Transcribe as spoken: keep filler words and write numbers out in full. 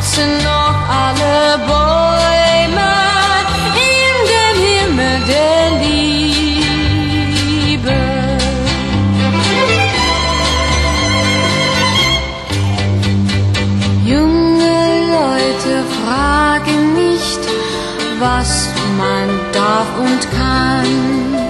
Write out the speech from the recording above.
wachsen noch alle Bäume in dem Himmel der Liebe. Junge Leute fragen nicht, was man darf und kann.